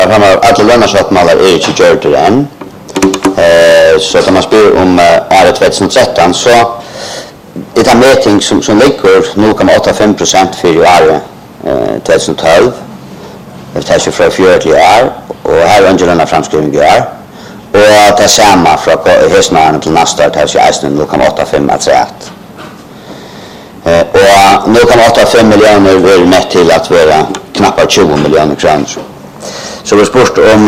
Han har alla lönnasvattmalar är inte gjort det än. Så att man spyr om året 2013 så är det mätning som ligger 0,85% för året 2012. Det tar sig från 4 till år och här är inte löna framskrivning i år. Och det är samma från höstmånaden till nästa år tar sig 0,85 att säga. Och 0,85 miljoner är mätt till att vara knappt 20 miljoner kronor. Så vi spurt om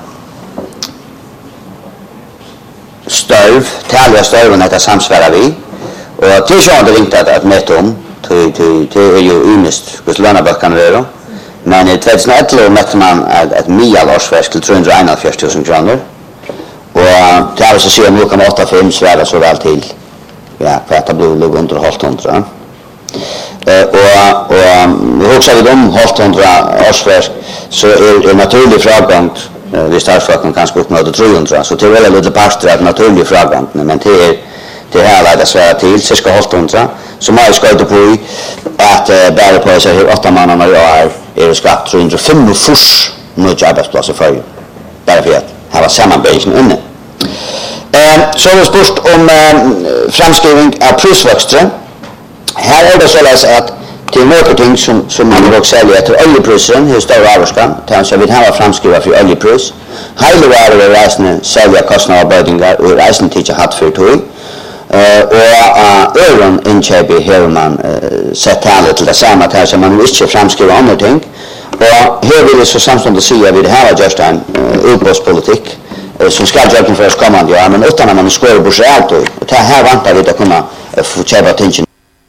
störv, taliga störven att samsvara vi. Och till så har det ringt att mäta om, det är ju ymist hos lönaböckarna det. Men i 2011 mätte man ett mialårsverk till 341 000 kronor. Och det har så säga 0,85 svära så väl till. Ja, för att det blir under 100. Och också vid de 100 årsverk så är naturlig framgång vid startförsöken kanske upp mot 300 så det är väl lite parster att naturlig framgång men det här lägger svära till cirka 100 så man ska inte på att bära på sig hur 8 månader i år är det skatt 305 fors nya arbetsplatser för bara för att ha sammanbindning inne. Så har vi spurt om framskrivning av prisväxter. Här är det så att till marketing som man också säljer till oljeprisen, hur stor avskan, kanske vi har framskriva för oljepris. Hela varor är resten sälja kostnadsavböjningar och resten till hatt för tog. Och öron inköp här man sett här till det samma här som man inte framskriva andra ting. Och här vill det så samtidigt säga vi det här är just en ubåtspolitik som ska göra för oss kommande år men utan att man skår på sig allt och det här väntar vi att kunna få köpa attention.